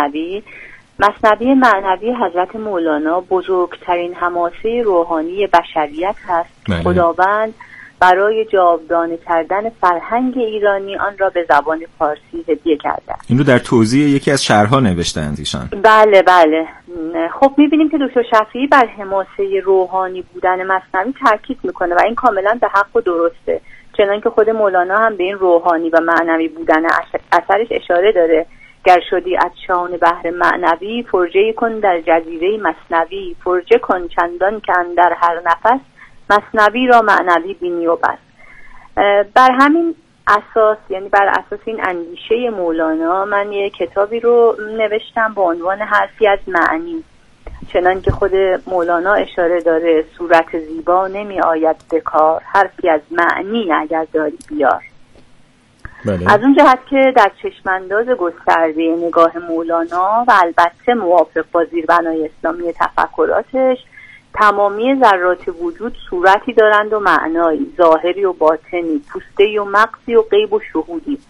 مثنوی معنوی حضرت مولانا بزرگترین حماسه روحانی بشریت هست. خداوند برای جاودانه کردن فرهنگ ایرانی آن را به زبان فارسی هدیه کرده. این رو در توضیح یکی از شعرها نوشتند ایشان. بله بله. خب می‌بینیم که دکتر شفیعی بر حماسه روحانی بودن مثنوی تاکید میکنه و این کاملا به حق و درسته، چنانکه خود مولانا هم به این روحانی و معنوی بودن اثرش اشاره داره. گر شدی عطشان بحر معنوی، فرجه کن در جزیره مثنوی، فرجه کن چندان که اندر هر نفس، مثنوی را معنوی بینی و بس. بر همین اساس، یعنی بر اساس این اندیشه مولانا، من یک کتابی رو نوشتم با عنوان حرفی از معنی. چنان که خود مولانا اشاره داره صورت زیبا نمی آید به کار، حرفی از معنی اگر داری بیار. بله. از اون جهت که در چشمانداز گسترده نگاه مولانا و البته موافق با زیربنای اسلامی تفکراتش، تمامی ذرات وجود صورتی دارند و معنایی، ظاهری و باطنی، پوسته‌ای و مغزی و غیب و شهودی.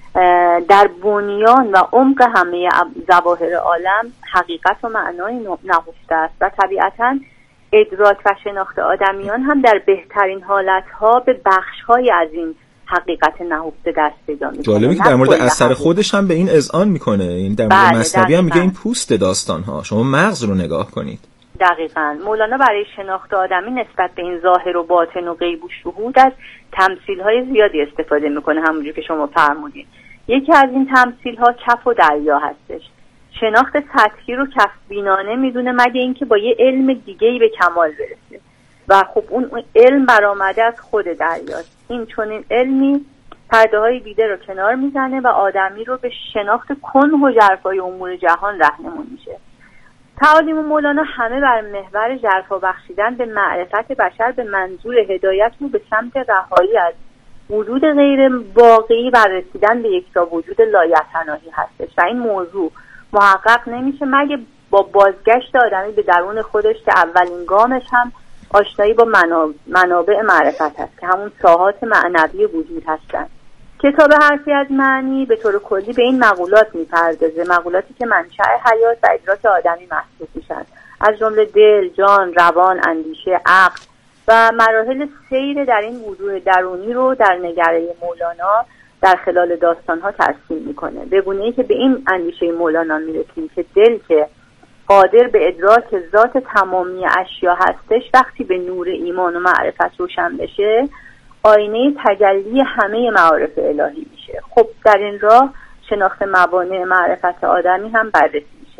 در بنیان و عمق همه ظواهر عالم حقیقت و معنای نهفته است و طبیعتاً ادراک و شناخت آدمیان هم در بهترین حالتها به بخش‌های از این حقیقت نهفته دست پیدا می‌کنه. جالبه که در مورد اثر خودش هم به این اذعان میکنه. این در مورد مثنوی هم میگه این پوست داستان‌ها، شما مغز رو نگاه کنید. دقیقاً. مولانا برای شناخت آدمی نسبت به این ظاهر و باطن و غیب و شهود از تمثیل‌های زیادی استفاده میکنه، همونجور که شما فرمودین. یکی از این تمثیل‌ها کف و دریا هستش. شناخت سطحی رو کف بینانه میدونه مگه اینکه با یه علم دیگه‌ای به کمال برسه. و خب اون علم برآمده از خود دریاست. این چنین علمی پرده‌های دیده رو کنار میزنه و آدمی رو به شناخت کنه و ژرفای امور جهان راهنمون میشه. تعالیم مولانا همه بر محور ژرفا بخشیدن به معرفت بشر به منظور هدایت رو به سمت رهایی از وجود غیر واقعی و رسیدن به یکتا وجود لایتناهی هستش و این موضوع محقق نمیشه مگه با بازگشت آدمی به درون خودش که اولین گامش هم آشنایی با منابع معرفت هست که همون ساحات معنوی وجود هستن. کتاب حرفی از معنی به طور کلی به این مقولات میپردازه، مقولاتی که منشأ حیات و ادراک آدمی محسوب میشن، از جمله دل، جان، روان، اندیشه، عقل و مراحل سیر در این وجود درونی رو در نگره مولانا در خلال داستانها ترسیم میکنه. به گونه‌ای که به این اندیشه مولانا میرسیم که دل که قادر به ادراک ذات تمامی اشیا هستش، وقتی به نور ایمان و معرفت روشن بشه آینه تجلی همه معارف الهی میشه. خب در این راه شناخت موانع معرفت آدمی هم بررسی میشه.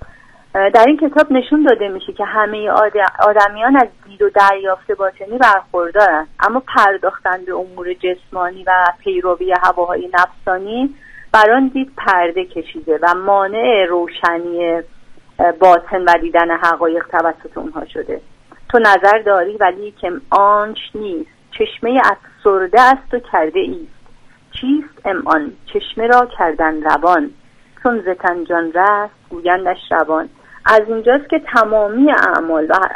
در این کتاب نشون داده میشه که همه آدمیان از دید و دریافت باطنی برخوردارن، اما پرداختن به امور جسمانی و پیروی هواهای نفسانی بر آن دید پرده کشیده و مانع روشنی باطن و دیدن حقایق توسط اونها شده. تو نظر داری ولی که آنچ نیست، چشمه افسرده است و کرده ایست، چیست امآن چشمه را کردن روان، چون زتن جان رست گویندش روان. از اینجاست که تمامی اعمال و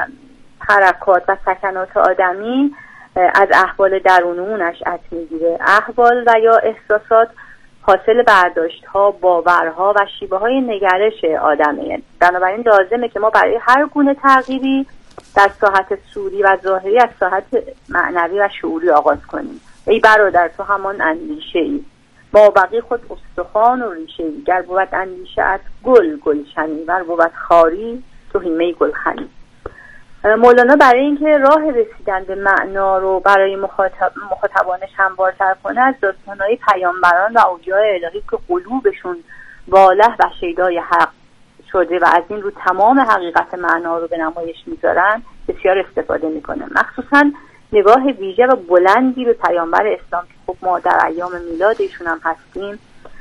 حرکات و سکنات آدمی از احوال درونمون نشأت میگیره. احوال و یا احساسات حاصل برداشت‌ها، باورها و شیوه‌های نگرش آدمیه. بنابراین لازمه که ما برای هر گونه تغییری در ساحت صوری و ظاهری از ساحت معنوی و شعوری آغاز کنیم. ای برادر تو همان اندیشه‌ای، با بقی خود استخوان و ریشه‌ای، گر بود اندیشه از گلشنی، ور بود خاری تو هیمه گلخنی. مولانا برای اینکه راه رسیدن به معنا رو برای مخاطبانش هموارتر کنه از داستان‌های پیامبران و اولیاء الهی که قلوبشون واله و شیدای حق شده و از این رو تمام حقیقت معنا رو به نمایش میذارن بسیار استفاده میکنه. مخصوصا نگاه ویژه و بلندی به پیامبر اسلام که خب ما در ایام میلاد ایشون هم هستیم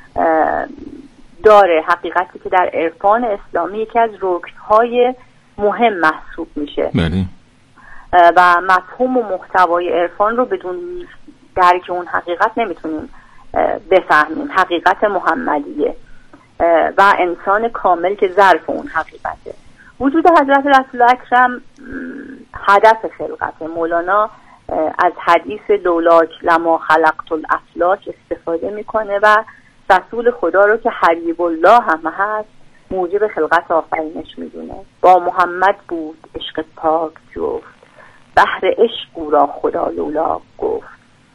داره، حقیقتی که در عرفان اسلامی یکی از رکن‌های مهم محسوب میشه. و مفهوم و محتوای عرفان رو بدون درک اون حقیقت نمیتونیم بفهمیم. حقیقت محمدیه و انسان کامل که ظرف اون حقیقته. وجود حضرت رسول اکرم هدف خلقت. مولانا از حدیث لولاک لما خلقت الافلاک استفاده میکنه و رسول خدا رو که حبیب الله هم هست موجب خلقت آفرینش میدونه. با محمد بود عشق پاک جفت، بحر عشق او را خدا لولا گفت.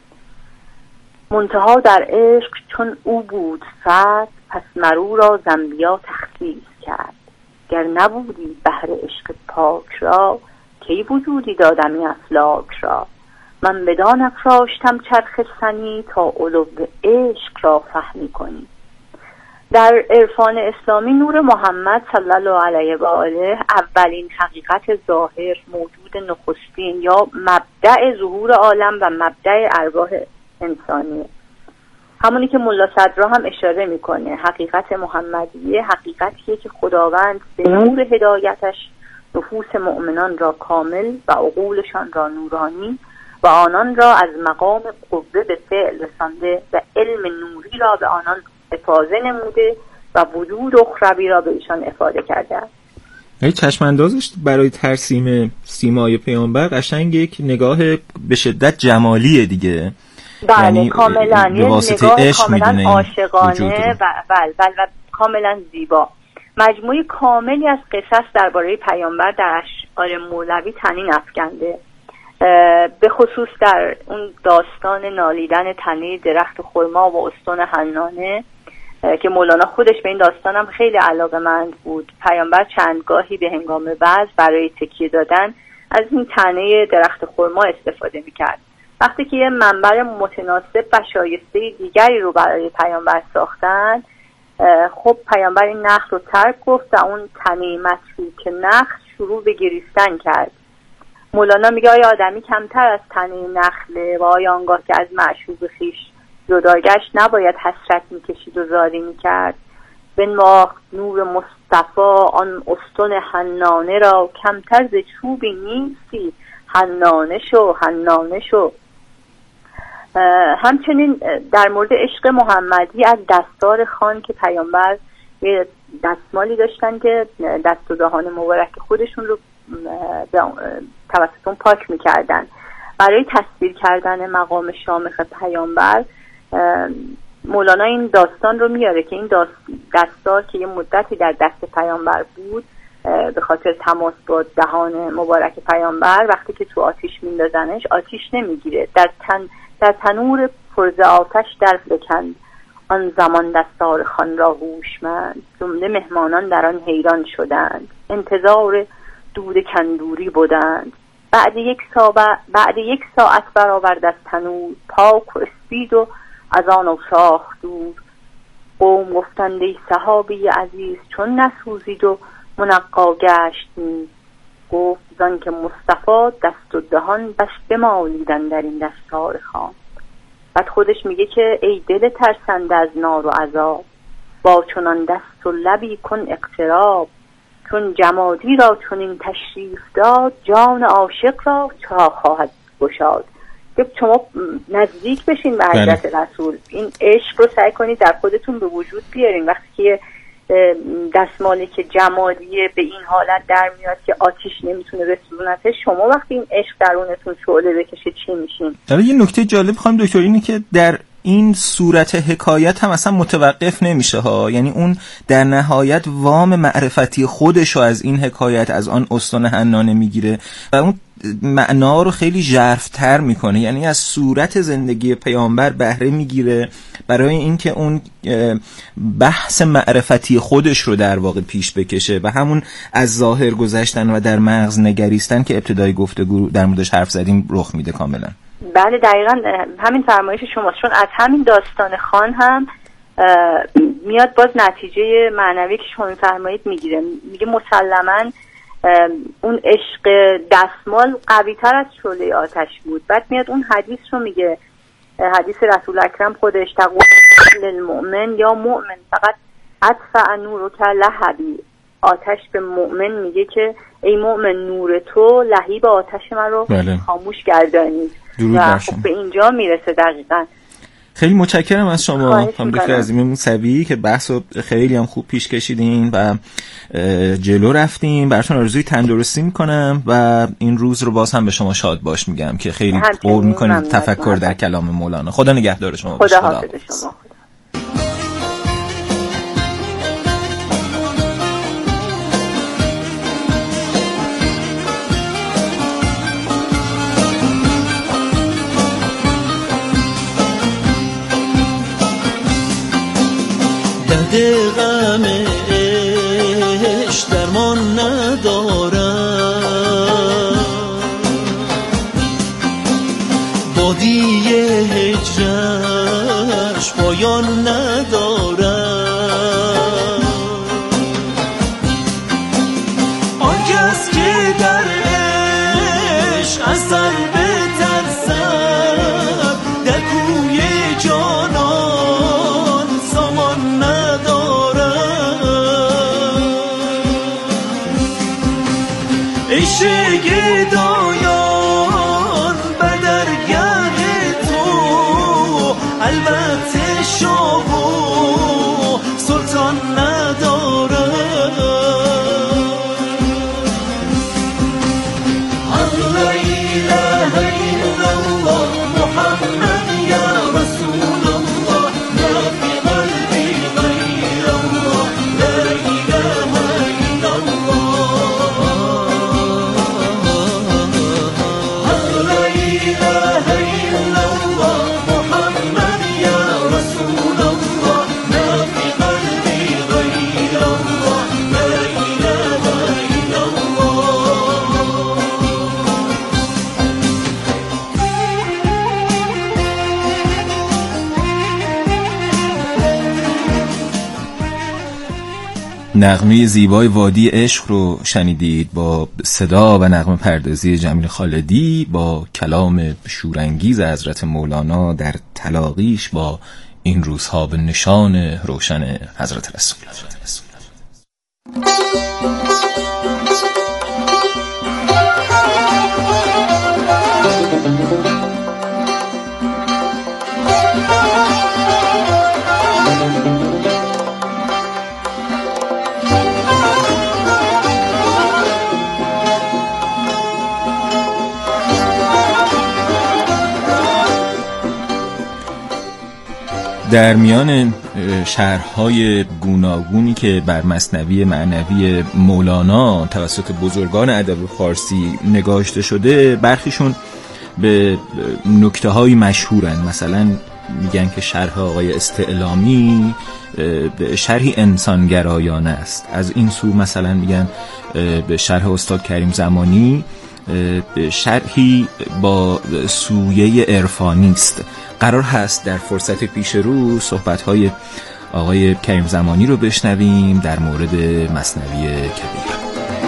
منتها در عشق چون او بود فرد، پس مرو را زنبیا تخصیص کرد. گر نبودی بحر عشق پاک را، کی وجودی دادمی افلاک را. من بدان افراشتم چرخ سنی، تا علو عشق را فهمی کنی. در عرفان اسلامی نور محمد صلی الله علیه و آله اولین حقیقت ظاهر، موجود نخستین یا مبدأ ظهور عالم و مبدأ ارواح انسانیه. همونی که ملا صدرا هم اشاره میکنه، حقیقت محمدیه حقیقتیه که خداوند به نور هدایتش نفوس مؤمنان را کامل و عقولشان را نورانی و آنان را از مقام قوه به فعل رسانده و علم نوری را به آنان افاضه نموده و وجود اخروی را به ایشان افاده کرده است. چشماندازش برای ترسیم سیمای پیامبر قشنگ یک نگاه به شدت جمالیه دیگه. بله، یعنی کاملا به واسطه عشق کاملا عاشقانه و کاملا زیبا. مجموعه کاملی از قصص درباره پیامبر در اشعار مولوی تنین افکنده، به خصوص در اون داستان نالیدن تنه درخت خرما و استون حنانه که مولانا خودش به این داستان هم خیلی علاقه‌مند بود. پیامبر چندگاهی به هنگام وعظ برای تکیه دادن از این تنه درخت خرما استفاده میکرد. وقتی که یه منبر متناسب و شایسته دیگری رو برای پیامبر ساختن، خب پیامبر این نخل رو ترک گفت و اون تنه متروک نخل شروع به گریستن کرد. مولانا میگه آیا آدمی کمتر از تنه نخله و آیا آنگاه که از معشوق خویش جدا گشت نباید حسرت میکشید و زاری میکرد؟ بنواخت نور مصطفی آن استون حنانه را، کمتر ز چوبی نیستی حنانه شو. همچنین در مورد عشق محمدی از دستار خان که پیامبر یه دستمالی داشتن که دست و دهان مبارک خودشون رو توسط اون پاک میکردن. برای تصویر کردن مقام شامخ پیامبر مولانا این داستان رو میاره که این دستار که یه مدتی در دست پیامبر بود، به خاطر تماس با دهان مبارک پیامبر وقتی که تو آتیش میندازنش آتیش نمیگیره، در تنور پرز آتش در فکند. آن زمان دستار خان را هوشمند، جمله مهمانان در آن حیران شدند. انتظار دود کندوری بودند. بعد یک ساعت برآورد از تنور، پاک و اسپید و از آن اوساخ دور. قوم گفتند ای صحابی عزیز، چون نسوزید و منقا گشت نیز. گفت زان که مصطفی دست و دهان بس بمالیدن در این دستار خان. بعد خودش میگه که ای دل ترسنده از نار و عذاب، با چنان دست و لبی کن اقتراب. چون جمادی را چنین تشریف داد، جان عاشق را چرا خواهد گشاد. که شما نزدیک بشین به حضرت رسول، این عشق رو سعی کنید در خودتون به وجود بیارین. وقتی که دستمالی که جمادیه به این حالت در میاد که آتیش نمیتونه رسونته، شما وقتی این عشق درونتون شعله بکشه چی میشین؟ یه نکته جالب خانم دکتر اینه که در این صورت حکایت هم اصلا متوقف نمیشه ها، یعنی اون در نهایت وام معرفتی خودشو از این حکایت از آن استون حنانه میگیره و اون معنا رو خیلی ژرف‌تر میکنه، یعنی از صورت زندگی پیامبر بهره میگیره برای اینکه اون بحث معرفتی خودش رو در واقع پیش بکشه و همون از ظاهر گذشتن و در مغز نگریستن که ابتدای گفتگو در موردش حرف زدیم رخ میده کاملا. بله دقیقاً همین فرمایش شماست، چون از همین داستان خان هم میاد باز نتیجه معنوی که شما میفرمایید میگیره. میگه مسلماً اون عشق دستمال قوی تر از شعله آتش بود. بعد میاد اون حدیث رو میگه، حدیث رسول اکرم خودش، تقول للمؤمن یا مؤمن فقط اطفأ نورک لهبی. آتش به مؤمن میگه که ای مؤمن نور تو لهیب آتش من رو خاموش گردانید و خب به اینجا میرسه. دقیقاً خیلی متشکرم از شما خانم دکتر عظیمه موسوی که بحث رو خیلی هم خوب پیش کشیدین و جلو رفتیم. براتون آرزوی تندرستی میکنم و این روز رو باز هم به شما شاد باش میگم که خیلی قول میکنید تفکر در کلام مولانا. خدا نگهدار شما. خدا حافظ شما. پایان ندارد. آن کس که در عشق از سر بترسد در کوی جانان سامان ندارد. عشق گدایان به درگه تو البته شاه و سلطان ندارد. لا اله الا الله محمد یا رسول الله لا فی قلبی غیر الله لا اله الا الله لا اله الا الله محمد یا رسول الله لا فی قلبی غیر الله لا اله الا الله. نغمه زیبای وادی عشق رو شنیدید با صدا و نغمه پردازی جمیل خالدی با کلام شورانگیز حضرت مولانا در تلاقیش با این روزها به نشان روشن حضرت رسول. در میان شرح‌های گوناگونی که بر مثنوی معنوی مولانا توسط بزرگان ادب فارسی نگاشته شده، برخیشون به نکته‌های مشهورن. مثلا میگن که شرح آقای استعلامی شرحی انسانگرایانه است. از این سو مثلا میگن به شرح استاد کریم زمانی شرحی با سویه عرفانی است. قرار هست در فرصت پیش رو صحبت‌های آقای کریم زمانی رو بشنویم در مورد مثنوی کبیر.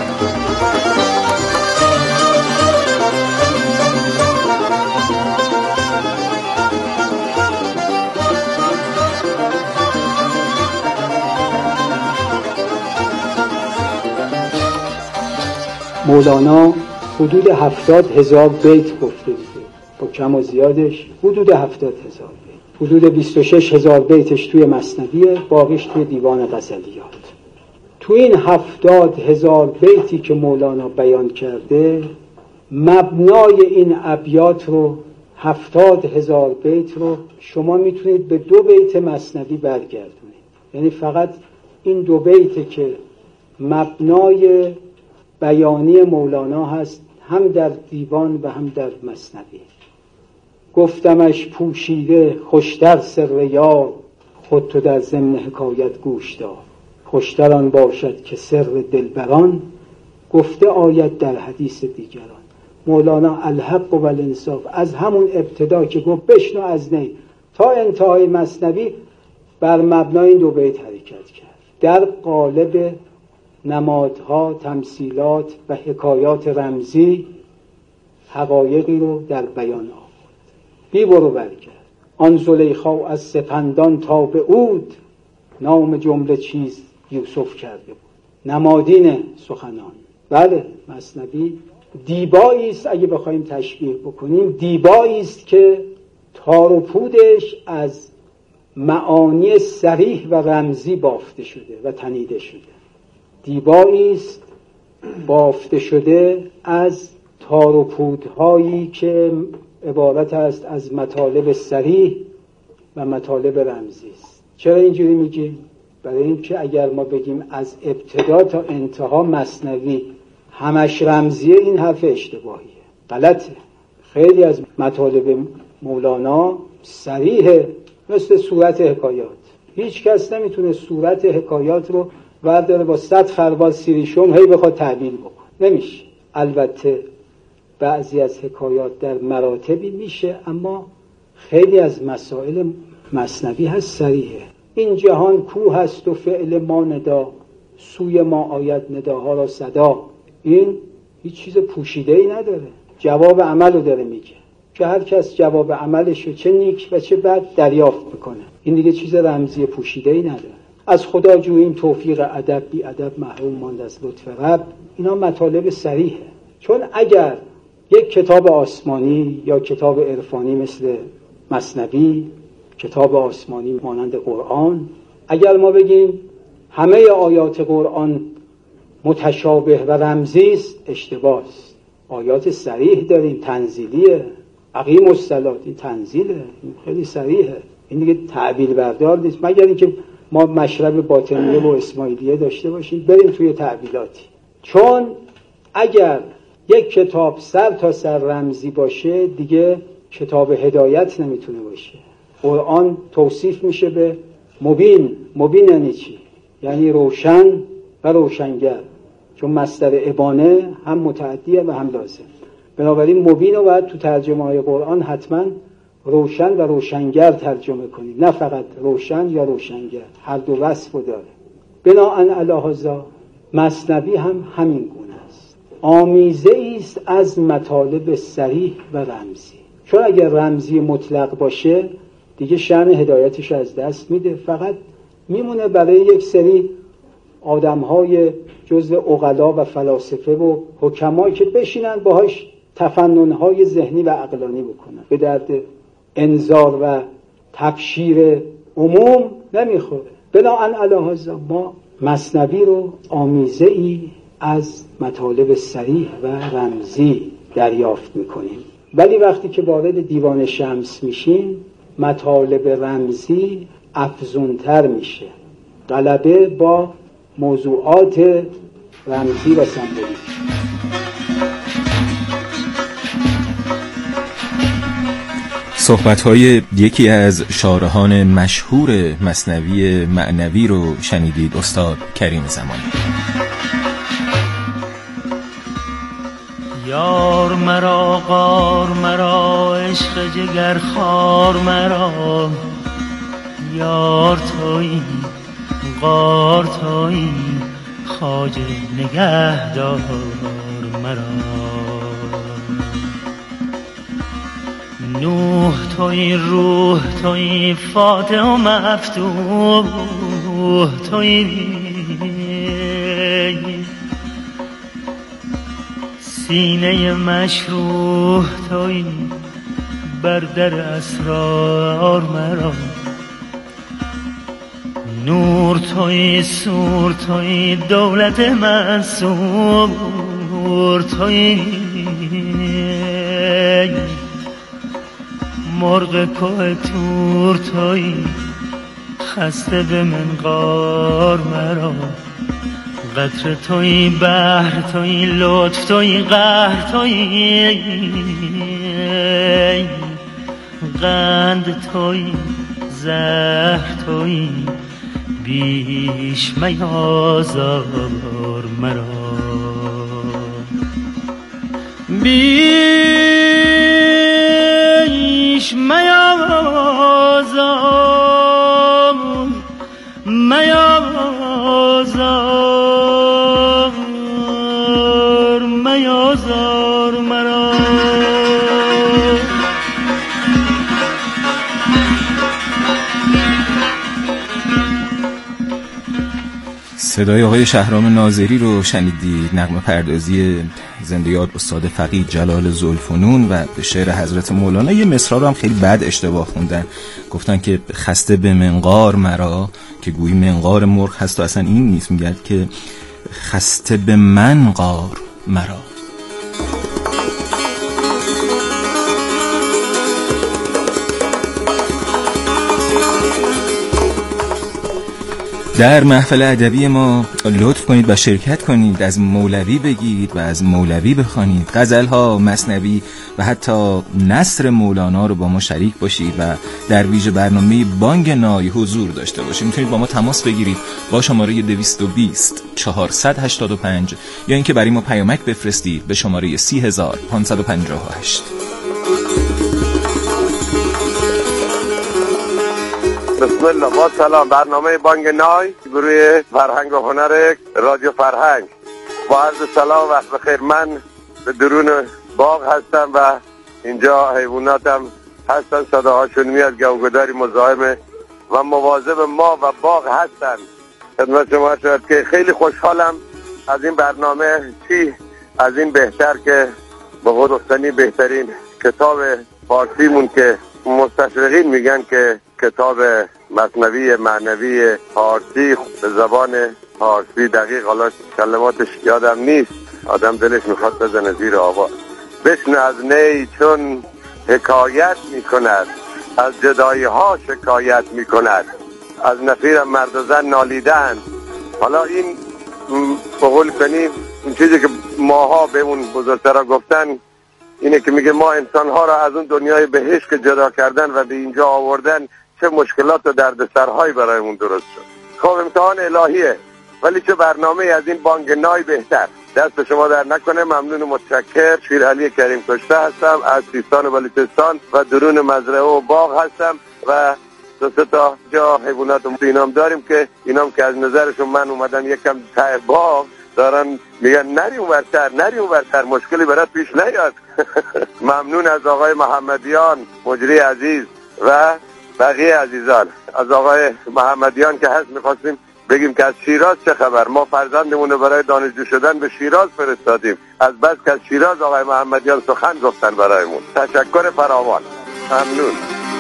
مولانا حدود 70,000 بیت گفته دیگه، با کم و زیادش حدود 70,000 بیت. حدود 26,000 بیتش توی مثنویه، باقیش توی دیوان غزلیات. توی این 70,000 بیتی که مولانا بیان کرده، مبنای این ابیات رو 70,000 بیت رو شما میتونید به 2 بیت مثنوی برگردونید. یعنی فقط این 2 بیت که مبنای بیانی مولانا هست، هم در دیوان و هم در مثنوی. گفتمش پوشیده خوشتر سر یار، خود تو در ضمن حکایت گوش دار. خوشتر آن باشد که سر دلبران، گفته آید در حدیث دیگران. مولانا الحق و الانصاف از همون ابتدا که گفت بشنو از نی تا انتهای مثنوی بر مبنای این 2 بیت حرکت کرد، در قالب نمادها، تمثیلات و حکایات رمزی حقایقی رو در بیان آورد. بی برو برگرد. آن زلیخا از سپندان تا به عود، نام جمله چیز یوسف کرده بود. نمادین سخنان. بله، مثنوی دیبایی است، اگه بخوایم تشبیه بکنیم دیبایی است که تار و پودش از معانی صریح و رمزی بافته شده و تنیده شده. دیبایی است بافته شده از تار و پودهایی که عبارت است از مطالب صریح و مطالب رمزی است. چرا اینجوری میگیم؟ برای اینکه اگر ما بگیم از ابتدا تا انتها مثنوی همش رمزیه، این حرف اشتباهیه، غلطه. خیلی از مطالب مولانا صریحه، مثل صورت حکایات. هیچ کس نمیتونه صورت حکایات رو ورداره با 100 خروار سیریشون هی بخواد تعبیر بکن، نمیشه. البته بعضی از حکایات در مراتبی میشه، اما خیلی از مسائل مثنوی هست صریحه. این جهان کوه هست و فعل ما ندا، سوی ما آید نداها را صدا. این هیچ چیز پوشیده‌ای نداره، جواب عمل رو داره میگه که هر کس جواب عملش رو چه نیک و چه بد دریافت میکنه. این دیگه چیز رمزی پوشیده‌ای نداره. از خدا جوییم توفیق ادب، بی ادب محروم ماند از لطف رب. اینا مطالب صریحه. چون اگر یک کتاب آسمانی یا کتاب عرفانی مثل مثنوی، کتاب آسمانی مانند قرآن، اگر ما بگیم همه آیات قرآن متشابه و رمزی است، اشتباه است. آیات صریح داریم، تنزیلیه. اقیم الصلاة این تنزیله، این خیلی صریحه. این دیگه تعبیل بردار نیست، مگر اینکه ما مشرب باطنیه و اسماعیلیه داشته باشیم بریم توی تعبیلاتی. چون اگر یک کتاب سر تا سر رمزی باشه دیگه کتاب هدایت نمیتونه باشه. قرآن توصیف میشه به مبین. مبین یعنی چی؟ یعنی روشن و روشنگر، چون مصدر ابانه هم متعدیه و هم لازم. بنابراین مبین رو باید تو ترجمه های قرآن حتما روشن و روشنگر ترجمه کنیم، نه فقط روشن یا روشنگر، هر دو وصف رو داره. بناءً علی هذا مثنوی هم همین گونه است، آمیزه است از مطالب صریح و رمزی. چون اگر رمزی مطلق باشه دیگه شأن هدایتش از دست میده، فقط میمونه برای یک سری آدم‌های جزء عقلا و فلاسفه و حکما که بشینن باهاش تفنن‌های ذهنی و عقلانی بکنن. به درد انذار و تبشیر عموم نمیخوره. بناءً علی هذا ما مثنوی رو آمیزه‌ای از مطالب صریح و رمزی دریافت میکنیم. ولی وقتی که وارد دیوان شمس میشیم مطالب رمزی افزونتر میشه، غلبه با موضوعات رمزی و سمبولیک. صحبت‌های یکی از شارحان مشهور مثنوی معنوی رو شنیدید، استاد کریم زمانی. یار مرا غار مرا عشق جگر خار مرا، یار تویی غار تویی خواجه نگهدار مرا، نوح تویی روح تویی فاتح و مفتوح تویی، سینه مشروح تویی بر در اسرار مرا، نور تویی سور تویی دولت منصور تویی، مرغ کوه تور تویی خسته به منقار مرا، قطره تویی بحر تویی لطف تویی قهر تویی، قند تویی زهر تویی بیش میازار مرا، بیش میازار میازار مرا. صدای آقای شهرام ناظری رو شنیدید، نغمه پردازی زنده یاد استاد فقیه جلال ذوالفنون و به شعر حضرت مولانا. یه مصرع رو هم خیلی بد اشتباه خوندن، گفتن که خسته به منقار مرا که گویی منقار مرغ هست و اصلا این نیست، میگه که خسته به منقار مرا. در محفل ادبی ما لطف کنید و شرکت کنید، از مولوی بگید و از مولوی بخوانید، غزل‌ها، مثنوی و حتی نثر مولانا رو با ما شریک باشید و در ویژه برنامه بانگ نای حضور داشته باشید. میتونید با ما تماس بگیرید با شماره 220 485 یا اینکه برای ما پیامک بفرستید به شماره 30558. بسم الله. با سلام. برنامه بانگ نای گروه فرهنگ و هنر رادیو فرهنگ. با عرض سلام و وقت بخیر. من به درون باغ هستم و اینجا حیواناتم هستن، صداهاشون میاد، گوگداری مزاحم و مواظب ما و باغ هستن. خدمت شما شد که خیلی خوشحالم از این برنامه. چی از این بهتر که به قول گفتنی بهترین کتاب فارسیمون که مستشرقین میگن که کتاب مثنوی معنوی فارسی به زبان فارسی، دقیق حالا کلماتش یادم نیست، آدم دلش میخواد بزنه زیر آواز. بشنو از نی چون حکایت میکند، از جدایی ها شکایت میکند، از نفیر مرد و زن نالیدن. حالا این به قول کنیم این چیزی که ماها به اون بزرگترها گفتن اینه که میگه ما انسانها را از اون دنیای بهشت که جدا کردن و به اینجا آوردن چه مشکلات و دردسرهایی برایمون درست شد. خب امتحان الهیه، ولی چه برنامه از این بانگ نای بهتر. دست شما در نکنه. ممنون و متشکر. شیرعلی کریم کشته هستم از سیستان و بلوچستان و درون مزرعه و باغ هستم و دو سه تا جا حیوانات اینام داریم که اینام که از نظرشون من اومدن یکم ته باغ دارن میگن نری اونورتر مشکلی برات پیش نیاد. ممنون از آقای محمدیان مجری عزیز و بقیه عزیزان. از آقای محمدیان که هست میخواستیم بگیم که از شیراز چه خبر. ما فرزندمون رو برای دانشجو شدن به شیراز فرستادیم، از بس که از شیراز آقای محمدیان سخن گفتن برایمون. تشکر فراوان. ممنون.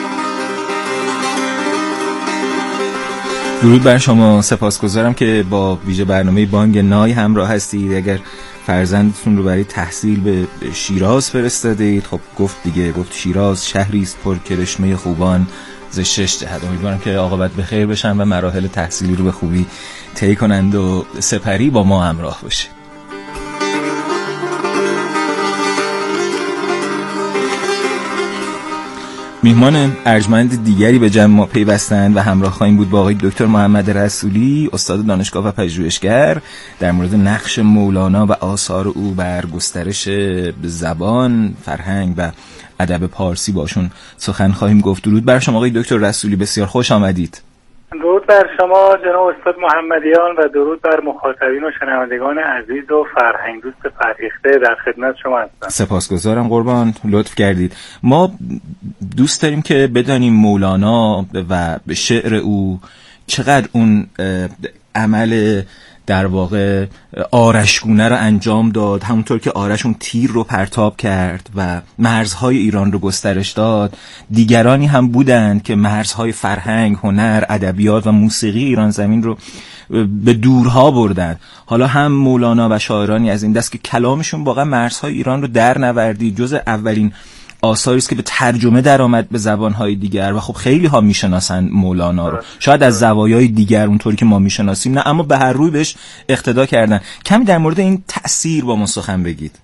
درود بر شما. سپاسگزارم که با ویژه برنامه بانگ نای همراه هستید. اگر فرزندتون رو برای تحصیل به شیراز فرستادید، خب گفت شیراز شهری است پر کرشمه خوبان ز 6 جهت. امیدوارم که عاقبت به خیر بشن و مراحل تحصیلی رو به خوبی طی کنند و سپری با ما همراه باشه. میهمان ارجمند دیگری به جمع ما پیوستند و همراه خواهیم بود با آقای دکتر محمد رسولی، استاد دانشگاه و پژوهشگر، در مورد نقش مولانا و آثار او بر گسترش زبان، فرهنگ و ادب پارسی باشون سخن خواهیم گفت. درود بر شما آقای دکتر رسولی، بسیار خوش آمدید. درود بر شما جناب استاد محمدیان و درود بر مخاطبین و شنوندگان عزیز و فرهنگ دوست فرهیخته. در خدمت شما هستم. سپاسگزارم قربان، لطف کردید. ما دوست داریم که بدانیم مولانا و شعر او چقدر اون عمل در واقع آرشگونه رو انجام داد، همونطور که آرش اون تیر رو پرتاب کرد و مرزهای ایران رو گسترش داد. دیگرانی هم بودند که مرزهای فرهنگ، هنر، ادبیات و موسیقی ایران زمین رو به دورها بردن. حالا هم مولانا و شاعرانی از این دست که کلامشون واقعا مرزهای ایران رو در نوردید، جز اولین آثاری است که به ترجمه در آمد به زبانهای دیگر و خب خیلی ها میشناسن مولانا رو، شاید از زوایای دیگر اونطوری که ما میشناسیم نه، اما به هر روی بهش اقتدا کردن. کمی در مورد این تأثیر با ما سخن بگید.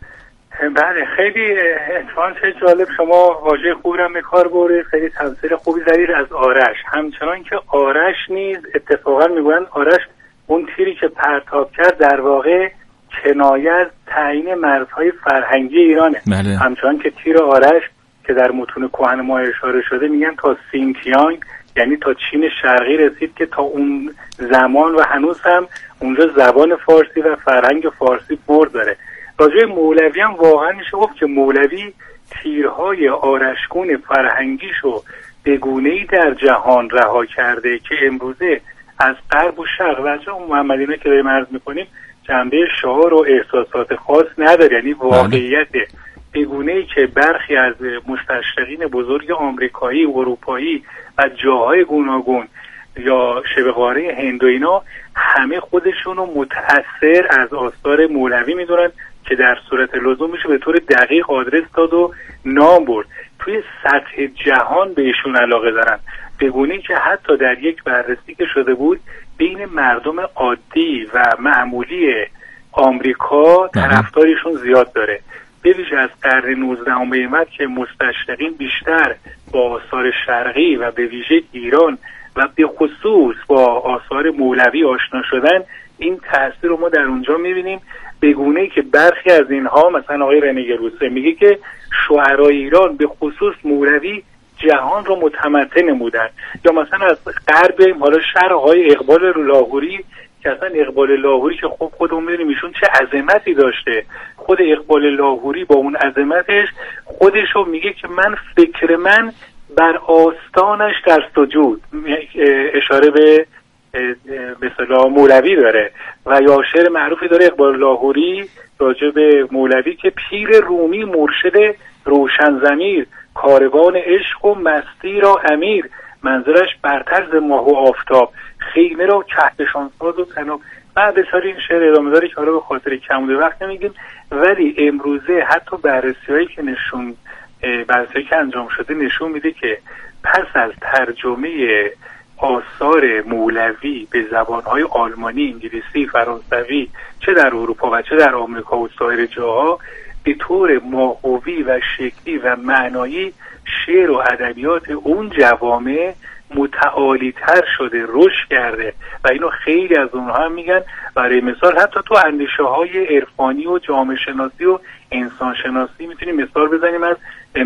بله، خیلی اتفاقا چه جالب، شما واژه خوبی رو به کار برید، خیلی تفسیر خوبی زدید از آرش. همچنان که آرش نیز اتفاقا میگویند آرش اون تیری که پرتاب کرد در واقع کنایه از تعیین مرزهای فرهنگی ایرانه. بله. همچنان که تیر آرش که در متون کهن ما اشاره شده میگن تا سینکیانگ، یعنی تا چین شرقی رسید که تا اون زمان و هنوز هم اونجا زبان فارسی و فرهنگ فارسی برد داره. راجع مولوی هم واقعا میشه گفت که مولوی تیرهای آرشگون فرهنگیشو به گونه‌ای در جهان رها کرده که امروزه از غرب و شرق و از اون محمدینه که داریم عرض میکنیم جنبه شعار و احساسات خاص نداره، یعنی واقعیت به گونه‌ای که برخی از مستشرقین بزرگ آمریکایی، اروپایی و جاهای گوناگون یا شبه قاره هند و اینا همه خودشونو متأثر از آثار مولوی میدونن که در صورت لزوم میشه به طور دقیق آدرس داد و نام برد. توی سطح جهان به ایشون علاقه دارن، به گونه‌ای که حتی در یک بررسی که شده بود بین مردم عادی و معمولی آمریکا طرفداریشون زیاد داره. به ویژه از قرن 19 به بعد که مستشرقین بیشتر با آثار شرقی و به ویژه ایران و به خصوص با آثار مولوی آشنا شدن، این تاثیر رو ما در اونجا می‌بینیم، به گونه‌ای که برخی از اینها مثلا آقای رنگروسه میگه که شاعرای ایران به خصوص مولوی جهان رو متمتع نمودن. یا مثلا از غرب بیاییم حالا شرق‌های اقبال لاهوری که اصلا اقبال لاهوری که خودمون می‌بینیم ایشون چه عظمتی داشته. خود اقبال لاهوری با اون عظمتش خودشو میگه که فکر من بر آستانش در سجود، اشاره به مثلا مولوی داره. و یا شعر معروفی داره اقبال لاهوری راجع به مولوی که پیر رومی مرشد روشن ضمیر، کاروان عشق و مستی را امیر، منظرش برتر ز ماه و آفتاب، خیمه را کهکشان ساز و تناب. بعد بسیاری این شعر ادامه داره که حالا به خاطر کمبود وقت نمیگیم، ولی امروزه حتی بررسی‌هایی که انجام شده نشون میده که پس از ترجمه آثار مولوی به زبانهای آلمانی، انگلیسی، فرانسوی، چه در اروپا و چه در آمریکا و سایر جاها، به طور ماهوی و شکلی و معنایی شعر و ادبیات اون جوامع متعالی تر شده، رشد کرده. و اینو خیلی از اونها هم میگن. برای مثال حتی تو اندیشه های عرفانی و جامعه شناسی و انسان شناسی میتونیم مثال بزنیم از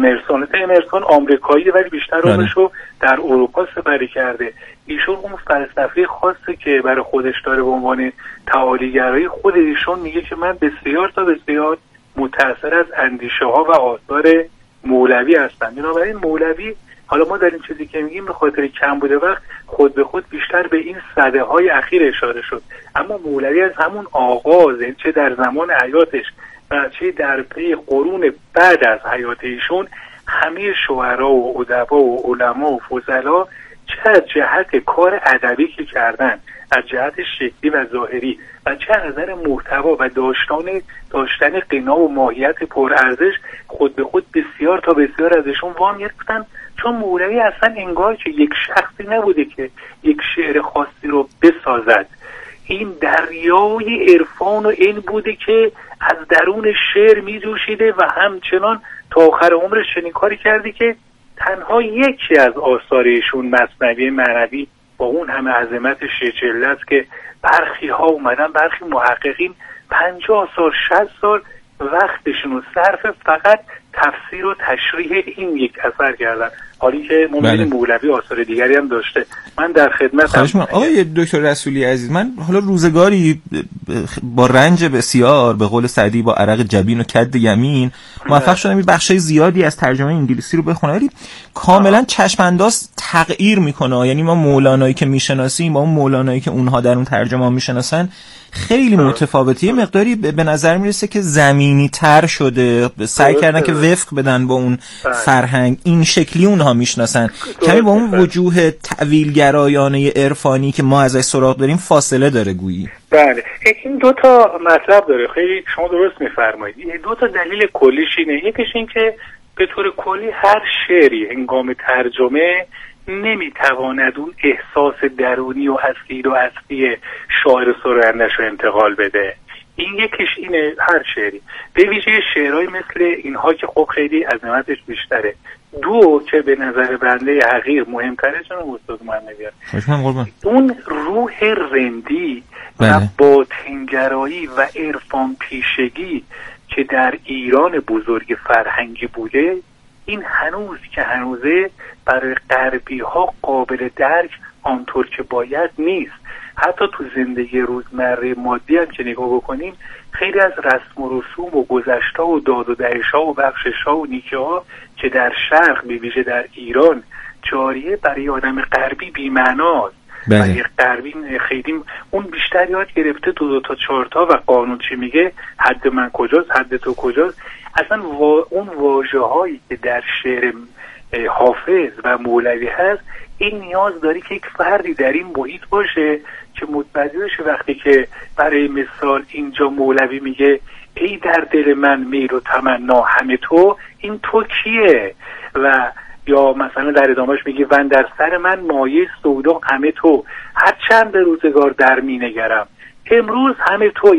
امرسون آمریکاییه ولی بیشتر عمرشو در اروپا سپری کرده. ایشون اون فلسفه خاصی که برای خودش داره به عنوان تعالی گرایی، خود ایشون میگه که من بسیار متأثر از اندیشه ها و آثار مولوی هستم. بنابراین مولوی، حالا ما در این چیزی که میگیم به خاطر کمبود وقت خود به خود بیشتر به این سده های اخیر اشاره شد، اما مولوی از همون آغاز، چه در زمان حیاتش و چه در پی قرون بعد از حیات ایشون، همه شعرا و ادبا و علما و فضلا چه از جهت کار ادبی که کردن، از جهت شکلی و ظاهری و چه از نظر محتوا و داشتن غنا و ماهیت پرارزش، خود به خود بسیار ازشون وام گرفتن. چون مولوی اصلا انگار که یک شخصی نبوده که یک شعر خاصی رو بسازد، این دریای عرفان و این بوده که از درون شعر می جوشیده و همچنان تا آخر عمرش چنین کاری کرده که تنها یکی از آثارشون مثنوی معنوی با اون همه عظمت شجلت که برخی ها اومدن، برخی محققین 50 سال 60 سال وقتشون رو صرف فقط تفسیر و تشریح این یک اثر کردن، حالی که ما می‌بینیم مولوی آثار دیگری هم داشته. من در خدمتم. آقای دکتر رسولی عزیز، من حالا روزگاری با رنج بسیار، به قول سعدی با عرق جبین و کد یمین، موفق شدم این بخشای زیادی از ترجمه انگلیسی رو بخونم، ولی کاملا چشم انداز تغییر میکنه. یعنی ما مولانایی که میشناسیم با اون مولانایی که اونها در اون ترجمه میشناسن خیلی متفاوته. یه مقداری به نظر میرسه که زمینی تر شده، سعی کردن که وفق بدن با اون فرهنگ، این شکلی اونها میشناسن، کمی با اون وجوه تعویلگرایانه عرفانی که ما ازش سراغ داریم فاصله داره گویی. بله، این دو تا مطلب داره، خیلی شما درست میفرمایید. این دو تا دلیل کلیش اینه. یکیش این که به طور کلی هر شعری هنگام ترجمه نمیتواند اون احساس درونی و اصلی شاعر سرایندش رو انتقال بده. این یکیش اینه، هر شعری، به ویژه شعرهای مثل اینها که خب خیلی عظمتش بیشتره. دو که به نظر بنده حقیر مهمتره، چون استاد محمدی اون روح رندی و باطنگرایی و عرفان پیشگی که در ایران بزرگ فرهنگی بوده، این هنوز که هنوزه برای غربی ها قابل درک آنطور که باید نیست. حتی تو زندگی روزمره مادی هم که نگاه بکنیم، خیلی از رسم و رسوم و گذشت‌ها و داد و دهش‌ها و بخشش‌ها و نیکی‌ها که در شرق به ویژه در ایران جاریه، برای آدم غربی بی‌معناست. برای غربی خیلی اون بیشتر یاد گرفته دو تا 4 تا و قانون چی میگه، حد من کجاست، حد تو کجاست. اصلا اون واژه‌هایی که در شعر حافظ و مولوی هست، این نیاز داره که یک فردی در این محیط باشه که متوجه بشه وقتی که برای مثال اینجا مولوی میگه ای در دل من میل و تمنا همه تو، این تو کیه؟ و یا مثلا در ادامهش میگه من در سر من مایه سودا همه تو، هر چند به روزگار در مینگرم، امروز همه تو.